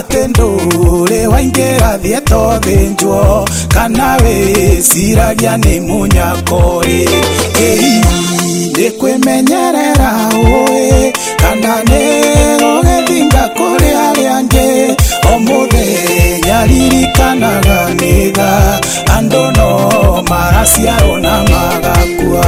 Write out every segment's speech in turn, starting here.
atendure waingira thieto thinjwo kana wiciragia ni munyakori ni kwimenyerera ui kana ni gugithinga kuri aria angi o muthenya ririkanaga nitha andu no maraciarwo na magakua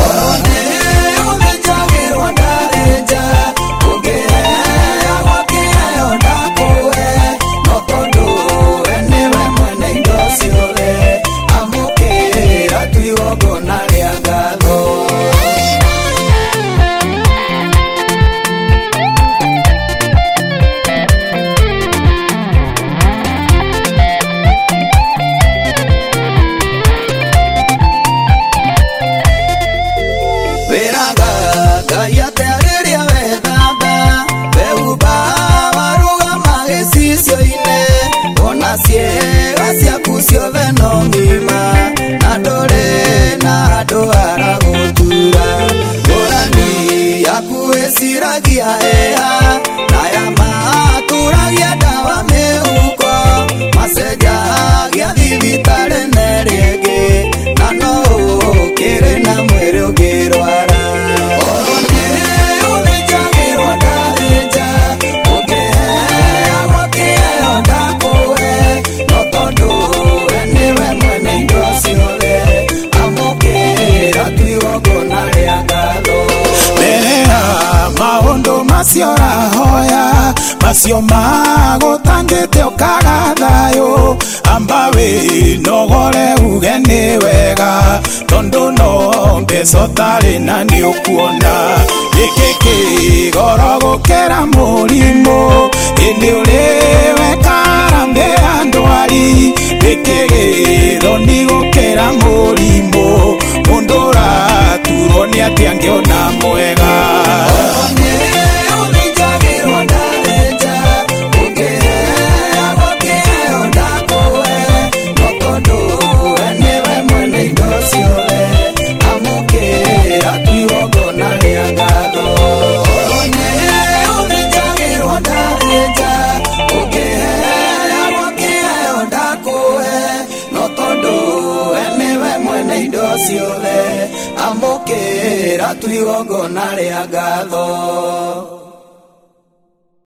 ciega ciaku ciothe no ngima na ndore na andu aragutura ngurani yaku iciragia eha na ya maturagia ndawa mihuko macenjagia thibitari na ringi na no ukiri na mwiri ungirwara macio rahoya macio magutangite ukaga thayo amba winogore uge ni wega tondu no mbeca utari na ni ukuona giki kigoro gukira murimu ini uriwe karambe andwari giki githoni gukira murimu mundu uraturwo ni ati angiona mwega amukira tu igongona ria ngatho.